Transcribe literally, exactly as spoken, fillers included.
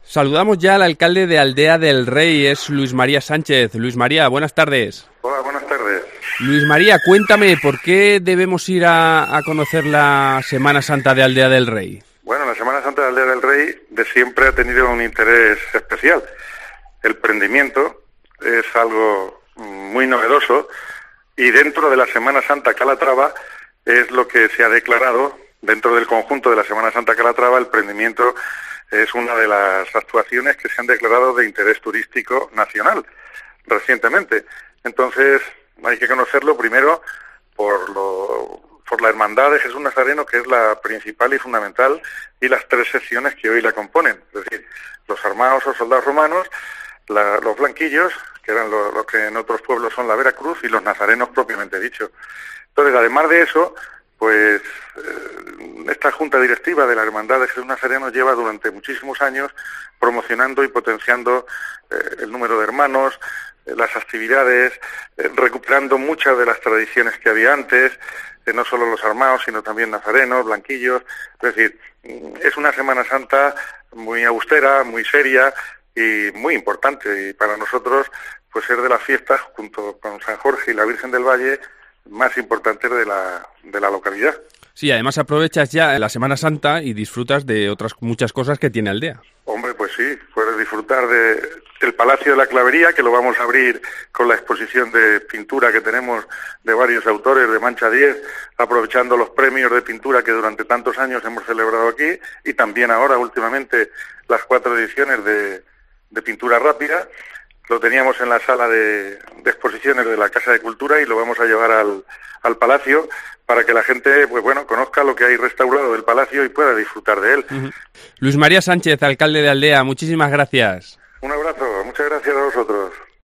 Saludamos ya al alcalde de Aldea del Rey, es Luis María Sánchez. Luis María, buenas tardes. Hola, buenas tardes. Luis María, cuéntame, ¿por qué debemos ir a, a conocer la Semana Santa de Aldea del Rey? Bueno, la Semana Santa de Aldea del Rey de siempre ha tenido un interés especial. El prendimiento es algo muy novedoso y dentro de la Semana Santa Calatrava es lo que se ha declarado, dentro del conjunto de la Semana Santa Calatrava, el prendimiento es una de las actuaciones que se han declarado de interés turístico nacional recientemente. Entonces hay que conocerlo primero por, lo, por la Hermandad de Jesús Nazareno, que es la principal y fundamental, y las tres secciones que hoy la componen, es decir, los armados o soldados romanos, la, los blanquillos, que eran lo, lo que en otros pueblos son la Veracruz, y los nazarenos propiamente dicho. Entonces, además de eso, pues eh, esta junta directiva de la Hermandad de Jesús Nazareno lleva durante muchísimos años promocionando y potenciando eh, el número de hermanos, eh, las actividades, eh, recuperando muchas de las tradiciones que había antes, eh, no solo los armados, sino también nazarenos, blanquillos. Es decir, es una Semana Santa muy austera, muy seria y muy importante. Y para nosotros, pues ser de las fiestas, junto con San Jorge y la Virgen del Valle, más importantes de la, de la localidad. Sí, además aprovechas ya la Semana Santa y disfrutas de otras muchas cosas que tiene Aldea. Hombre, pues sí, puedes disfrutar de, del Palacio de la Clavería, que lo vamos a abrir con la exposición de pintura que tenemos de varios autores de Mancha diez, aprovechando los premios de pintura que durante tantos años hemos celebrado aquí, y también ahora, últimamente, las cuatro ediciones de, de pintura rápida. Lo teníamos en la sala de, de exposiciones de la Casa de Cultura y lo vamos a llevar al, al Palacio para que la gente, pues bueno, conozca lo que hay restaurado del Palacio y pueda disfrutar de él. Uh-huh. Luis María Sánchez, alcalde de Aldea, muchísimas gracias. Un abrazo, muchas gracias a vosotros.